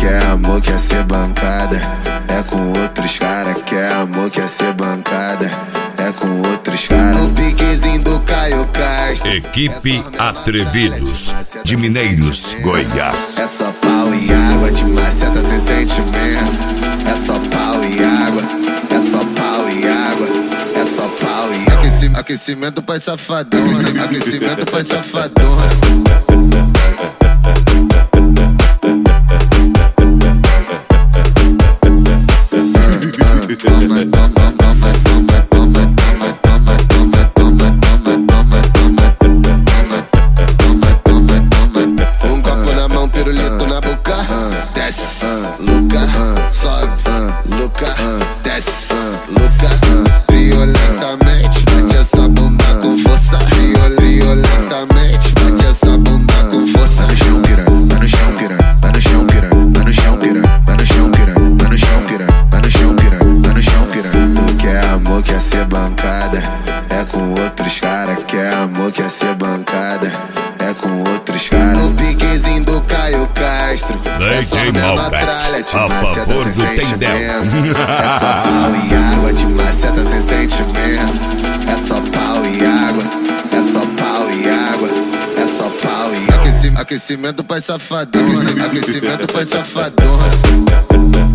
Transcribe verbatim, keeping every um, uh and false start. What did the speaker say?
quer amor, quer ser bancada, é com outros cara. Quer amor, quer ser bancada, é com outros cara. O piquezinho do Caio Castro. Equipe Atrevidos, de Mineiros, Goiás. É só pau e água, de maceta sem sentimento. É só pau e água, é só pau e água, é só pau e água. Aqueci, aquecimento pra safadona, aquecimento pra safadona. Um copo na mão, pirulito na boca. Desce, Luca, sobe, Luca, desce, Luca. Violentamente, bate essa bunda com força. Violentamente, bate essa bunda com força. Vai no chão, piranha, vai no chão, piranha, vai no chão, piranha, vai no chão, piranha, vai no chão, piranha, vai no chão, piranha, vai no chão, piranha, vai no chão, piranha. Tu quer amor, quer ser bancada, é com outros cara. Quer amor, quer ser bancada, é com outros cara. O piquezinho do Caio Castro. D J Malbec, a favor do Tendel. É só pau e água, de maceta sem sentimento. É só pau e água, é só pau e água, é só pau e água. Aqueci, aquecimento pra safadona, aquecimento pra safadona.